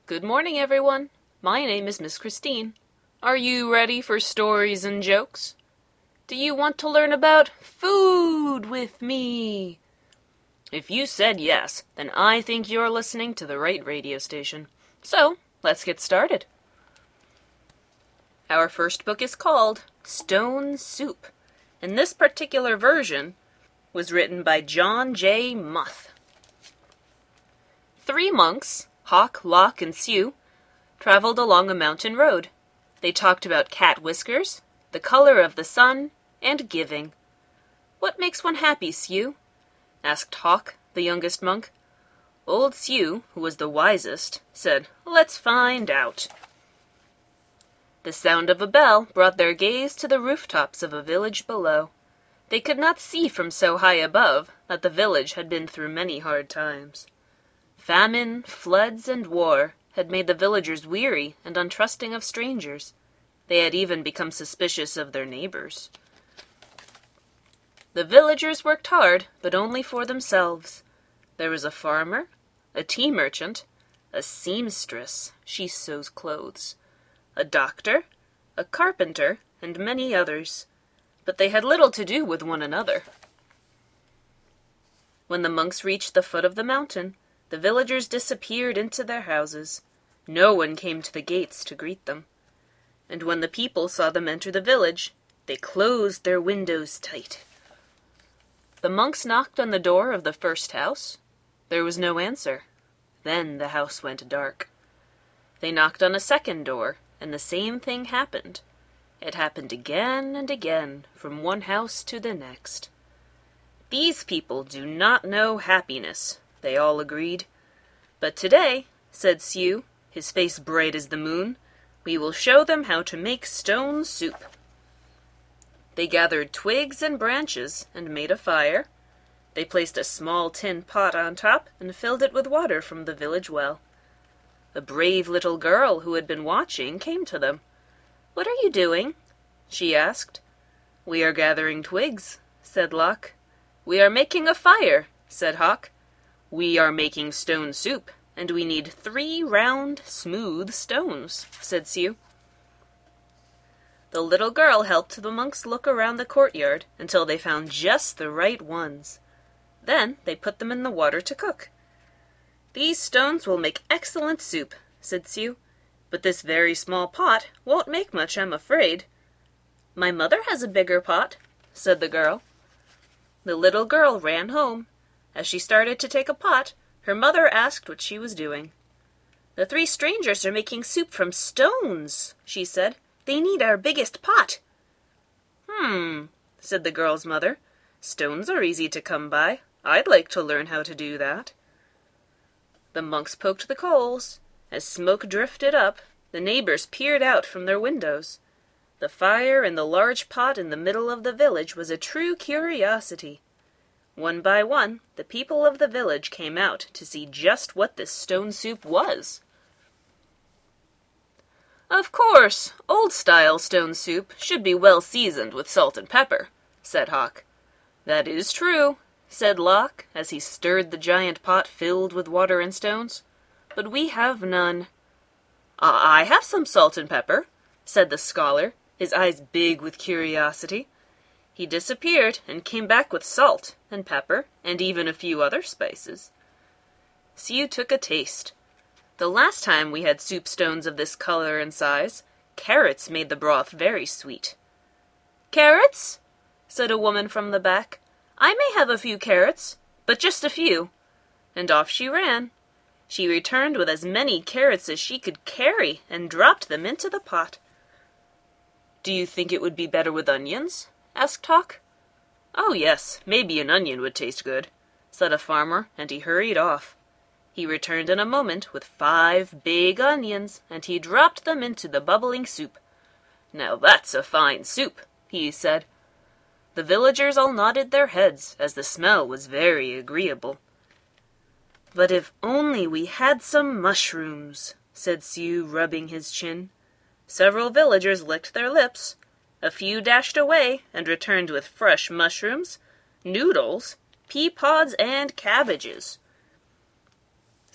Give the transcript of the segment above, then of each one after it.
Good morning, everyone. My name is Miss Christine. Are you ready for stories and jokes? Do you want to learn about food with me? If you said yes, then I think you're listening to the right radio station. So, let's get started. Our first book is called Stone Soup, and this particular version was written by John J. Muth. 3 monks, Hawk, Lock, and Sue, traveled along a mountain road. They talked about cat whiskers, the color of the sun, and giving. "What makes one happy, Sue?" asked Hawk, the youngest monk. Old Sue, who was the wisest, said, "Let's find out." The sound of a bell brought their gaze to the rooftops of a village below. They could not see from so high above that the village had been through many hard times. Famine, floods, and war had made the villagers weary and untrusting of strangers. They had even become suspicious of their neighbors. The villagers worked hard, but only for themselves. There was a farmer, a tea merchant, a seamstress, she sews clothes, a doctor, a carpenter, and many others. But they had little to do with one another. When the monks reached the foot of the mountain, the villagers disappeared into their houses. No one came to the gates to greet them. And when the people saw them enter the village, they closed their windows tight. The monks knocked on the door of the first house. There was no answer. Then the house went dark. They knocked on a second door, and the same thing happened. It happened again and again, from one house to the next. "These people do not know happiness," they all agreed. "But today," said Sue, his face bright as the moon, "we will show them how to make stone soup." They gathered twigs and branches and made a fire. They placed a small tin pot on top and filled it with water from the village well. A brave little girl who had been watching came to them. "What are you doing?" she asked. "We are gathering twigs," said Lock. "We are making a fire," said Hawk. "We are making stone soup, and we need 3 round, smooth stones," said Sue. The little girl helped the monks look around the courtyard until they found just the right ones. Then they put them in the water to cook. "These stones will make excellent soup," said Sue, "but this very small pot won't make much, I'm afraid." "My mother has a bigger pot," said the girl. The little girl ran home. As she started to take a pot, her mother asked what she was doing. "The 3 strangers are making soup from stones," she said. "They need our biggest pot." Said the girl's mother. "Stones are easy to come by. I'd like to learn how to do that." The monks poked the coals. As smoke drifted up, the neighbors peered out from their windows. The fire in the large pot in the middle of the village was a true curiosity. One by one, the people of the village came out to see just what this stone soup was. "Of course, old-style stone soup should be well seasoned with salt and pepper," said Hawk. "That is true," said Lock, as he stirred the giant pot filled with water and stones. "But we have none." "I have some salt and pepper," said the scholar, his eyes big with curiosity. He disappeared and came back with salt and pepper and even a few other spices. Sue took a taste. "The last time we had soup stones of this color and size, carrots made the broth very sweet." "Carrots?" said a woman from the back. "I may have a few carrots, but just a few." And off she ran. She returned with as many carrots as she could carry and dropped them into the pot. "Do you think it would be better with onions?" asked Hawk. "Oh, yes, maybe an onion would taste good," said a farmer, and he hurried off. He returned in a moment with 5 big onions, and he dropped them into the bubbling soup. "Now that's a fine soup," he said. The villagers all nodded their heads, as the smell was very agreeable. "But if only we had some mushrooms," said Sue, rubbing his chin. Several villagers licked their lips. A few dashed away and returned with fresh mushrooms, noodles, pea pods, and cabbages.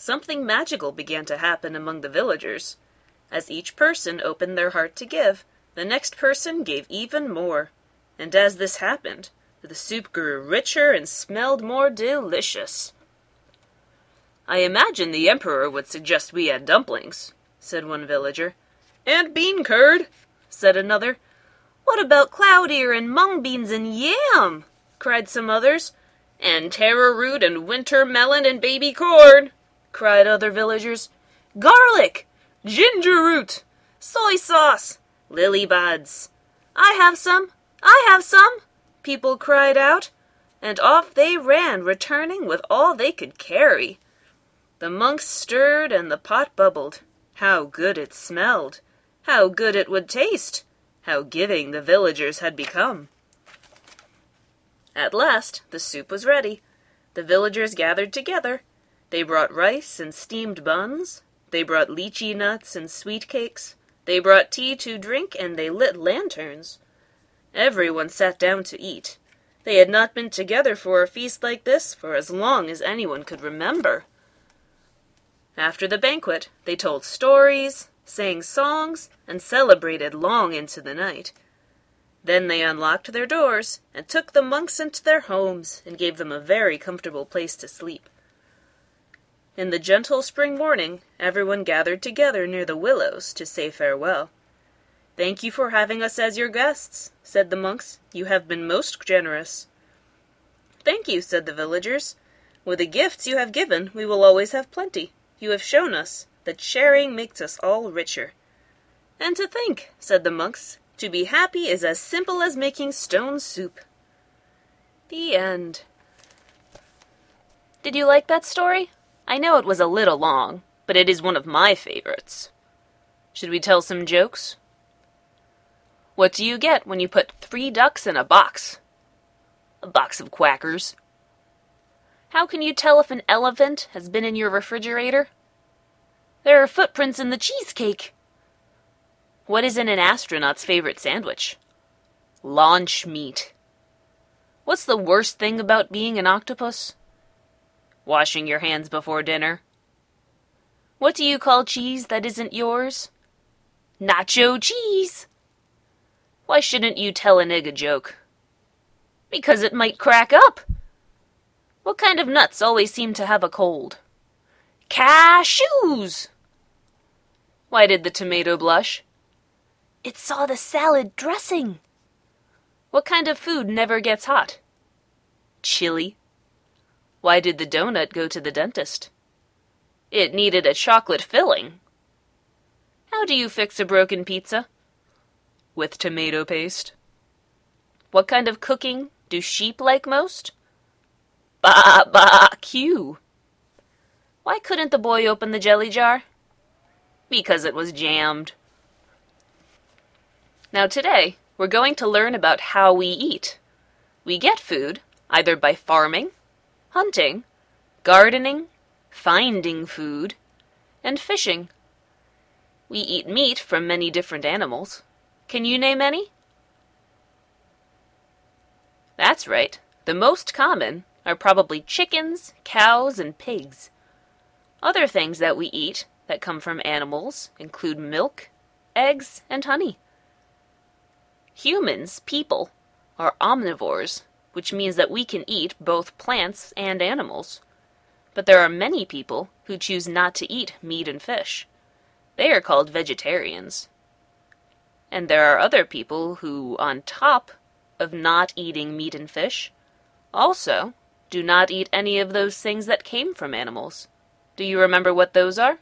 something magical began to happen among the villagers. As each person opened their heart to give, the next person gave even more. And as this happened, the soup grew richer and smelled more delicious. "I imagine the Emperor would suggest we add dumplings," said one villager. "And bean curd," said another. "What about cloud ear and mung beans and yam?" cried some others. "And taro root and winter melon and baby corn," cried other villagers. "Garlic, ginger root, soy sauce, lily buds." "I have some! I have some!" people cried out, and off they ran, returning with all they could carry. The monks stirred, and the pot bubbled. How good it smelled! How good it would taste! How giving the villagers had become! At last the soup was ready. The villagers gathered together. They brought rice and steamed buns. They brought lychee nuts and sweet cakes. They brought tea to drink, and they lit lanterns. Everyone sat down to eat. They had not been together for a feast like this for as long as anyone could remember. After the banquet, they told stories, sang songs, and celebrated long into the night. Then they unlocked their doors and took the monks into their homes and gave them a very comfortable place to sleep. In the gentle spring morning, everyone gathered together near the willows to say farewell. "Thank you for having us as your guests," said the monks. "You have been most generous." "Thank you," said the villagers. "With the gifts you have given, we will always have plenty. You have shown us that sharing makes us all richer." "And to think," said the monks, "to be happy is as simple as making stone soup." The end. Did you like that story? I know it was a little long, but it is one of my favorites. Should we tell some jokes? What do you get when you put 3 ducks in a box? A box of quackers. How can you tell if an elephant has been in your refrigerator? There are footprints in the cheesecake. What is in an astronaut's favorite sandwich? Launch meat. What's the worst thing about being an octopus? Washing your hands before dinner. What do you call cheese that isn't yours? Nacho cheese. Why shouldn't you tell an egg a joke? Because it might crack up. What kind of nuts always seem to have a cold? Cashews. Why did the tomato blush? It saw the salad dressing. What kind of food never gets hot? Chili. Why did the donut go to the dentist? It needed a chocolate filling. How do you fix a broken pizza? With tomato paste. What kind of cooking do sheep like most? Barbecue. Why couldn't the boy open the jelly jar? Because it was jammed. Now today, we're going to learn about how we eat. We get food either by farming, hunting, gardening, finding food, and fishing. We eat meat from many different animals. Can you name any? That's right. The most common are probably chickens, cows, and pigs. Other things that we eat that come from animals include milk, eggs, and honey. Humans, people, are omnivores, which means that we can eat both plants and animals. But there are many people who choose not to eat meat and fish. They are called vegetarians. And there are other people who, on top of not eating meat and fish, also do not eat any of those things that came from animals. Do you remember what those are?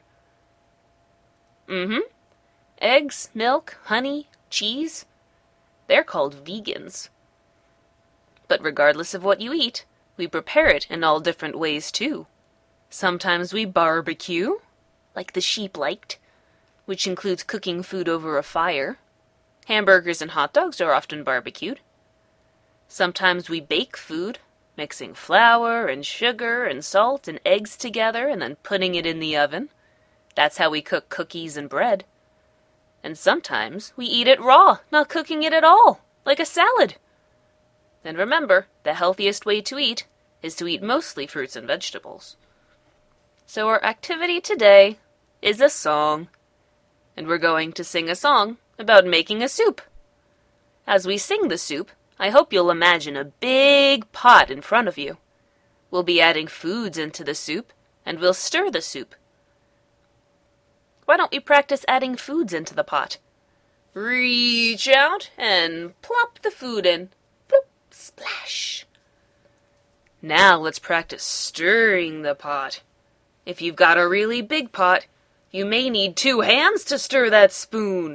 Eggs, milk, honey, cheese. They're called vegans. But regardless of what you eat, we prepare it in all different ways too. Sometimes we barbecue, like the sheep liked, which includes cooking food over a fire. Hamburgers and hot dogs are often barbecued. Sometimes we bake food, mixing flour and sugar and salt and eggs together and then putting it in the oven. That's how we cook cookies and bread. And sometimes we eat it raw, not cooking it at all, like a salad. And remember, the healthiest way to eat is to eat mostly fruits and vegetables. So our activity today is a song, and we're going to sing a song about making a soup. As we sing the soup, I hope you'll imagine a big pot in front of you. We'll be adding foods into the soup, and we'll stir the soup. Why don't we practice adding foods into the pot? Reach out and plop the food in. Bloop, splash. Now let's practice stirring the pot. If you've got a really big pot, you may need 2 hands to stir that spoon.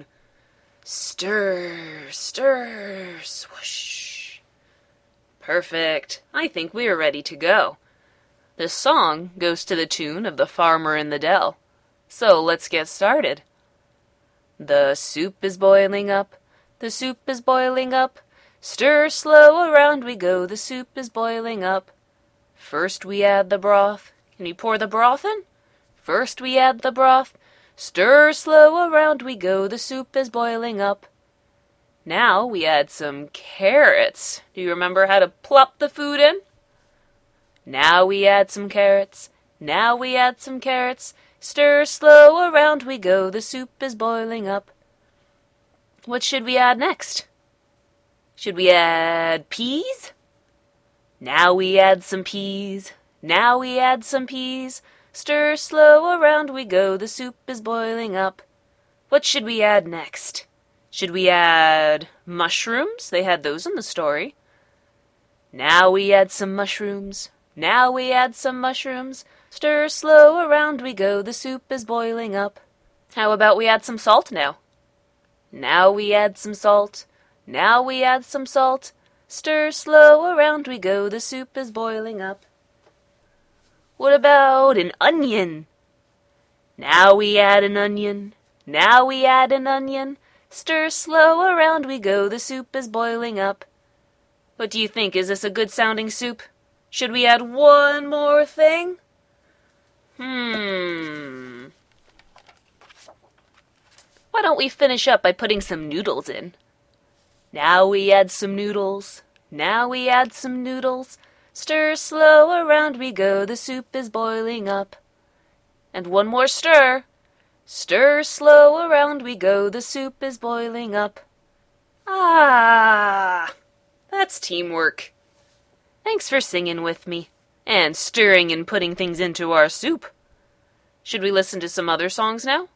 Stir, stir, swoosh. Perfect. I think we are ready to go. This song goes to the tune of The Farmer in the Dell. So let's get started. The soup is boiling up, the soup is boiling up. Stir slow around we go, the soup is boiling up. First we add the broth. Can you pour the broth in? First we add the broth. Stir slow around we go, the soup is boiling up. Now we add some carrots. Do you remember how to plop the food in? Now we add some carrots. Now we add some carrots. Stir slow around we go, the soup is boiling up. What should we add next? Should we add peas? Now we add some peas. Now we add some peas. Stir slow around we go, the soup is boiling up. What should we add next? Should we add mushrooms? They had those in the story. Now we add some mushrooms. Now we add some mushrooms. Stir slow around we go, the soup is boiling up. How about we add some salt now? Now we add some salt. Now we add some salt. Stir slow around we go, the soup is boiling up. What about an onion? Now we add an onion. Now we add an onion. Stir slow around we go, the soup is boiling up. What do you think? Is this a good sounding soup? Should we add one more thing? Why don't we finish up by putting some noodles in? Now we add some noodles. Now we add some noodles. Stir slow around we go, the soup is boiling up. And one more stir. Stir slow around we go, the soup is boiling up. Ah, that's teamwork. Thanks for singing with me, and stirring and putting things into our soup. Should we listen to some other songs now?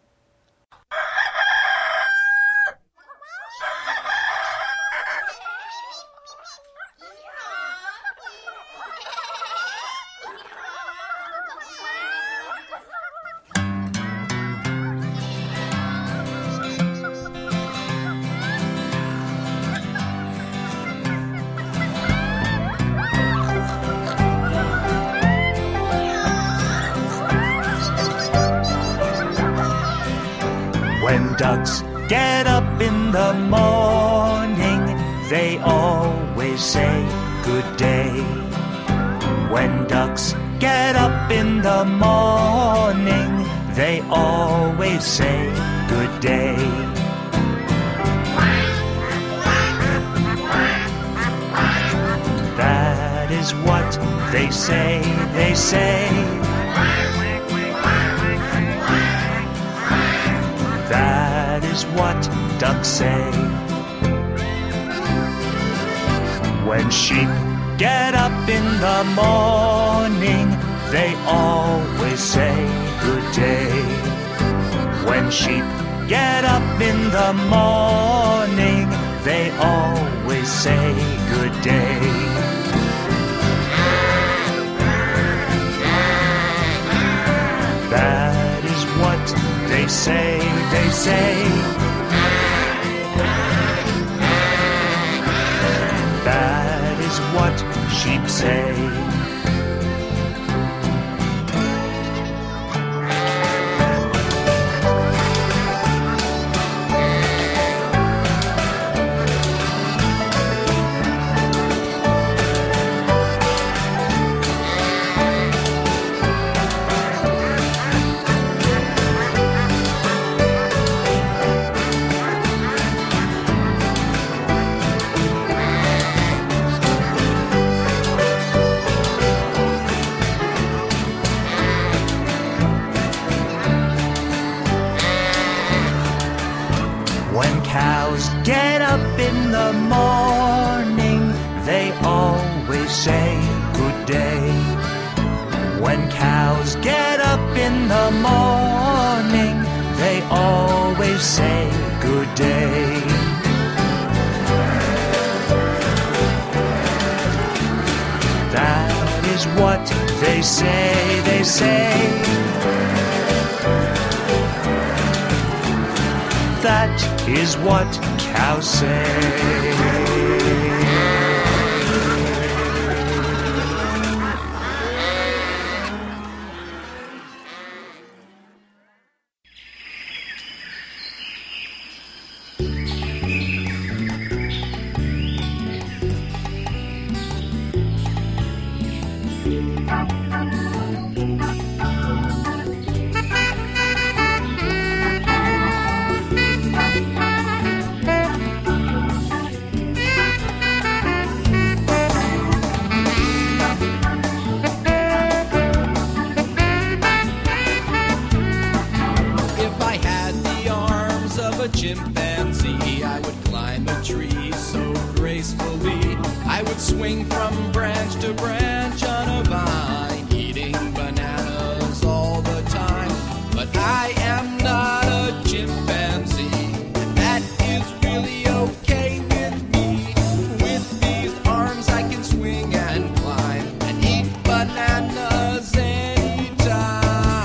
When ducks get up in the morning, they always say good day. When ducks get up in the morning, they always say good day. That is what they say, they say. That is what ducks say. When sheep get up in the morning, they always say good day. When sheep get up in the morning, they always say good day. That is what they say, they say. That is what sheep say. in the morning, they always say good day. When cows get up in the morning, they always say good day. That is what they say, they say. That is what cows say. Chimpanzee, I would climb a tree so gracefully. I would swing from branch to branch on a vine, eating bananas all the time. But I am not a chimpanzee, and that is really okay with me. With these arms I can swing and climb and eat bananas anytime.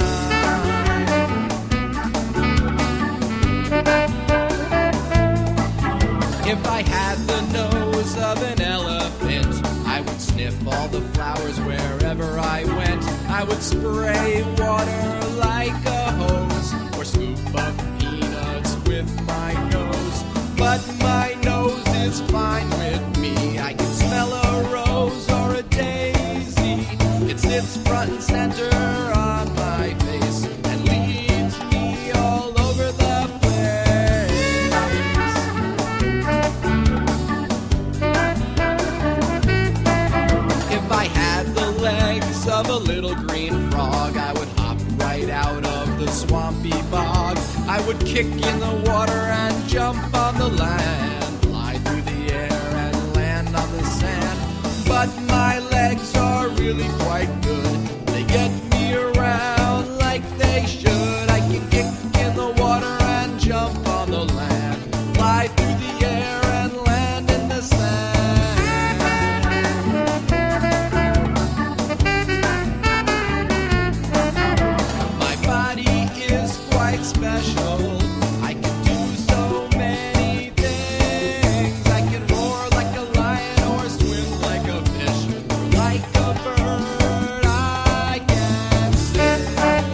If I had the nose of an elephant, I would sniff all the flowers wherever I went. I would spray water like a hose, or scoop up peanuts with my nose. But my nose is fine with me. I can smell a rose or a daisy. It sits front and center on my face and leads me all over the place. If I had the legs of a little green frog, I would hop right out of the swampy bog. I would kick in the water and jump on the land, fly through the air and land on the sand. But my legs are really quite good. They get me around like they should. I can kick in the water and jump on the land, fly through the air and land in the sand. My body is quite special. I can do so many things. I can roar like a lion or swim like a fish. Like a bird, I can sing.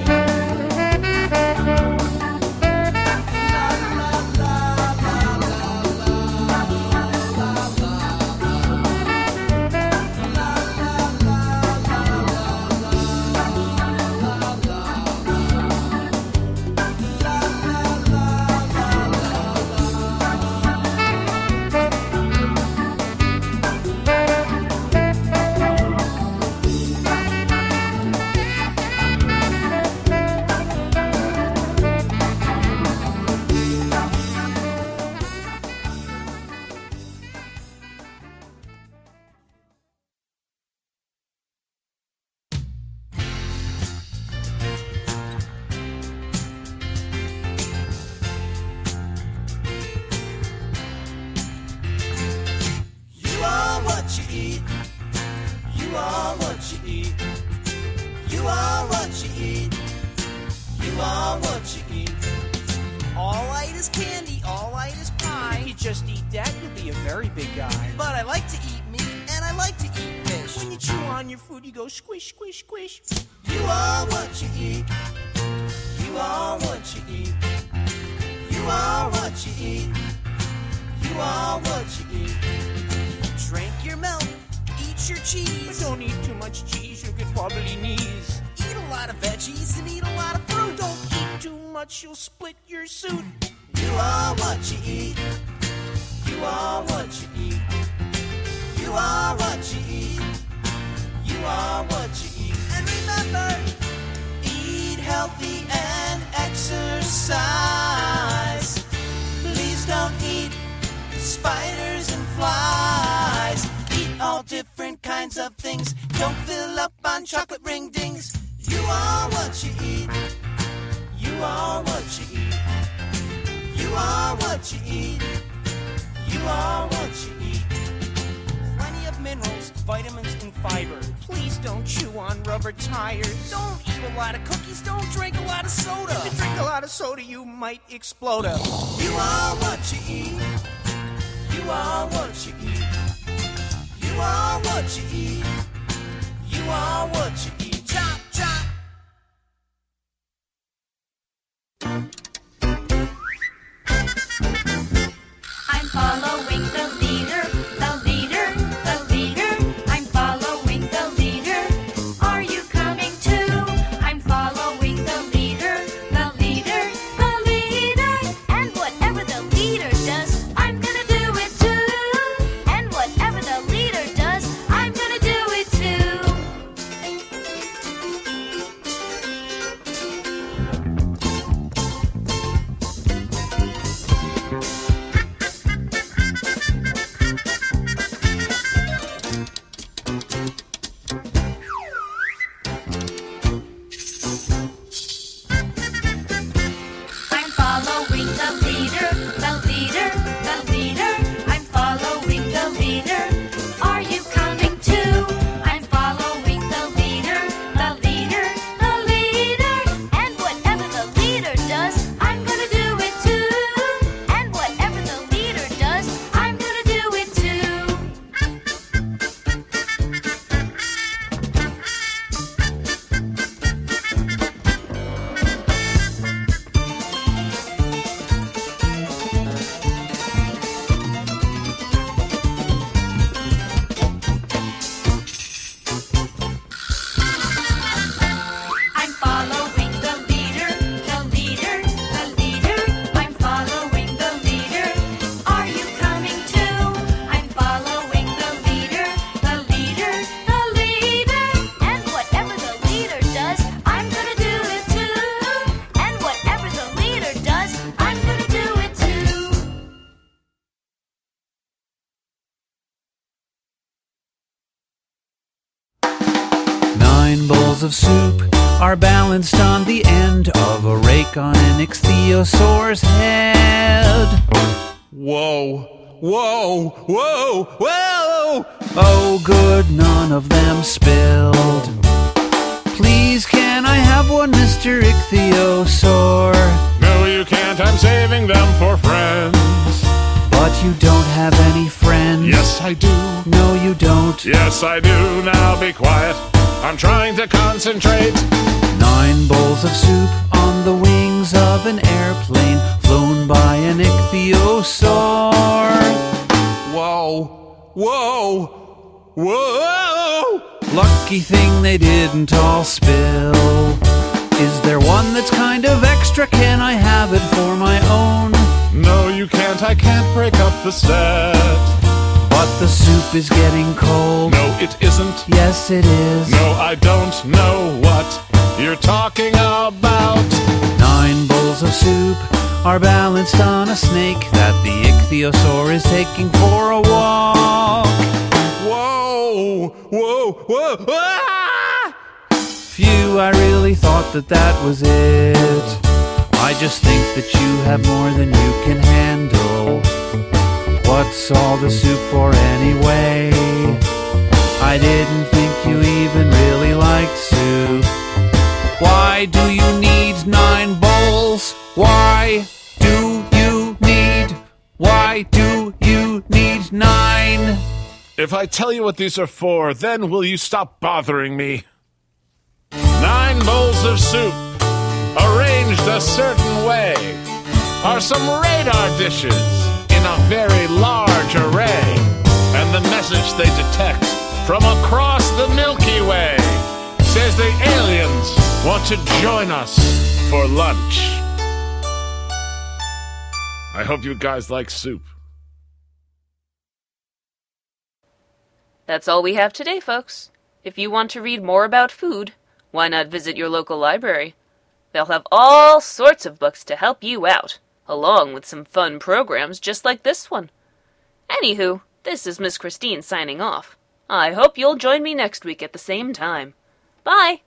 You are what you eat. You are what you eat. You are what you eat. You are what you eat. All I eat is candy, all I eat is pie. If you just eat that, you'll be a very big guy. But I like to eat meat, and I like to eat fish. When you chew on your food, you go squish, squish, squish. You are what you eat. You are what you eat. You are what you eat. You are what you eat. Drink your milk, eat your But cheese. don't eat too much cheese, you'll get wobbly knees. Eat a lot of veggies and eat a lot of fruit. Don't eat too much, you'll split your suit. You are what you eat. You are what you eat. You are what you eat. You are what you eat. And remember, Eat healthy and exercise. Please don't eat spiders are what you eat. You are what you eat. You are what you eat. Plenty of minerals, vitamins, and fiber. Please don't chew on rubber tires. Don't eat a lot of cookies. Don't drink a lot of soda. If you drink a lot of soda, you might explode. You are what you eat. You are what you eat. You are what you eat. You are what you eat. Chop, chop. I'm following the leader, the leader, the leader. I'm following the leader. Are you coming too? I'm following the leader, the leader, the leader. And whatever the leader does, I'm gonna do it too. And whatever the leader does, I'm gonna do it too. I'm following the leader, the leader, the leader. I'm following the leader. Are you coming too? I'm following the leader, the leader, the leader. And whatever the leader does, I'm gonna do it too. And whatever the leader does, I'm gonna do it too. I'm following the leader, the leader, the leader. I'm following the leader. Are you coming too? I'm following the leader, the leader, the leader. And whatever the leader does, I'm gonna do it too. And whatever the leader does, I'm gonna do it too. Nine bowls of soup are balanced on the end of a rake on an ichthyosaur's head. Whoa, whoa, whoa, whoa! Oh, good, none of them spilled. Please, can I have one, Mr. Ichthyosaur? No, you can't. I'm saving them for friends. But you don't have any friends. Yes, I do. No, you don't. Yes, I do. Now be quiet. I'm trying to concentrate. 9 bowls of soup on the wings of an airplane flown by an ichthyosaur. Whoa, whoa, whoa! Lucky thing they didn't all spill. Is there one that's kind of extra? Can I have it for my own? No, you can't. I can't break up the set. But the soup is getting cold. No, it isn't. Yes, it is. No, I don't know what you're talking about. 9 bowls of soup are balanced on a snake that the ichthyosaur is taking for a walk. Whoa, whoa, whoa! Ah! Phew, I really thought that was it. I just think that you have more than you can handle. What's all the soup for anyway? I didn't think you even really liked soup. Why do you need 9 bowls? Why do you need 9? If I tell you what these are for, then will you stop bothering me? 9 bowls of soup, arranged a certain way, are some radar dishes in a very large array. And the message they detect from across the Milky Way says the aliens want to join us for lunch. I hope you guys like soup. That's all we have today, folks. If you want to read more about food, why not visit your local library? They'll have all sorts of books to help you out, along with some fun programs just like this one. Anywho, this is Miss Christine signing off. I hope you'll join me next week at the same time. Bye!